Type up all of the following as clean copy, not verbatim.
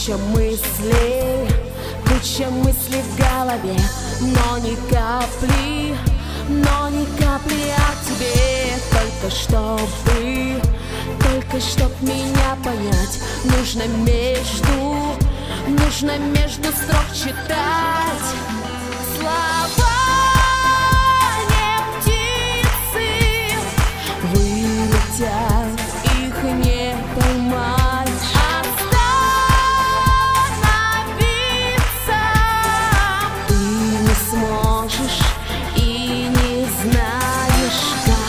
Куча мыслей в голове, но ни капли о тебе. Только чтоб меня понять, нужно между строк читать слова. Не птицы вылетят, их не поймать. Сможешь и не знаешь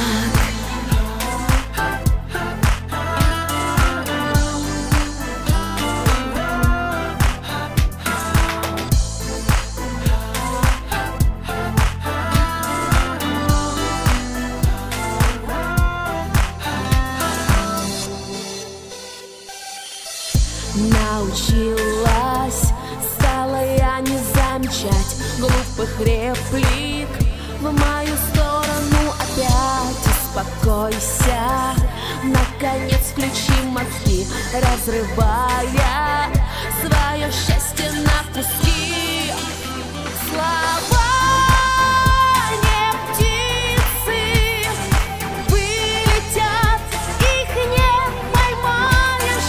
научилась, стала я не замечать глупых реплик в мою сторону. Опять успокойся, наконец включи мозги, разрывая свое счастье на куски. Слова не птицы вылетят, их не поймаешь.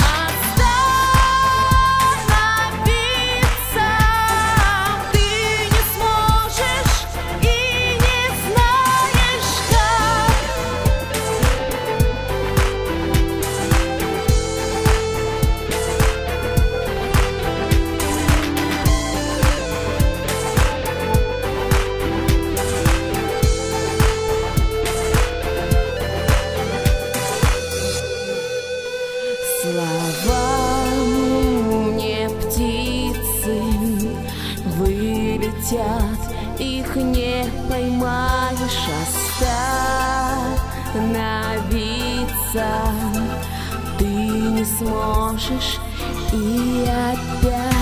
Остановиться ты не сможешь и не знаешь слова не птицы вылетят, их не поймаешь. Остановиться ты не сможешь и опять